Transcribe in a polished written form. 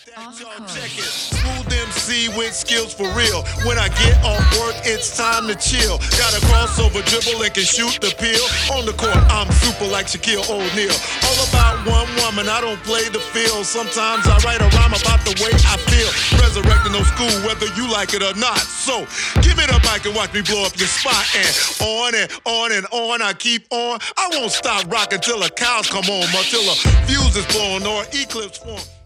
Y'all check it. Smooth MC with skills for real. When I get off work, it's time to chill. Got a crossover dribble and can shoot the pill. On the court, I'm super like Shaquille O'Neal. All about one woman, I don't play the field. Sometimes I write a rhyme about the way I feel. Resurrecting those school, whether you like it or not. So, give me the mic and watch me blow up your spot. And on and on and on, I keep on. I won't stop rocking till the cows come home or till a fuse is blown or eclipse form.